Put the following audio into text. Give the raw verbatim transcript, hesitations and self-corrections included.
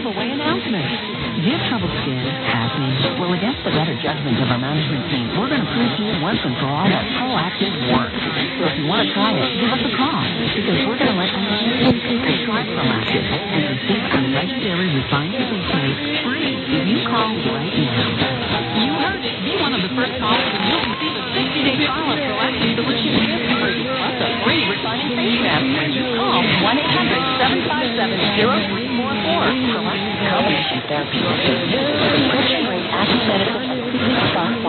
giveaway announcement. Do you have trouble skin, acne? Well, against the better judgment of our management team, we're going to prove to you once and for all that Proactiv works. So if you want to try it, give us a call, because we're going to let you know you can try Proactiv and receive our legendary refined conditioner free if you call right now. You heard it. Be one of the first callers and you'll receive a sixty-day trial of Proactiv Delicious Gift free, plus a free refining face mask when you call one eight hundred seven five seven zero three four four. Proactiv combination therapy. Prescription-grade acne medical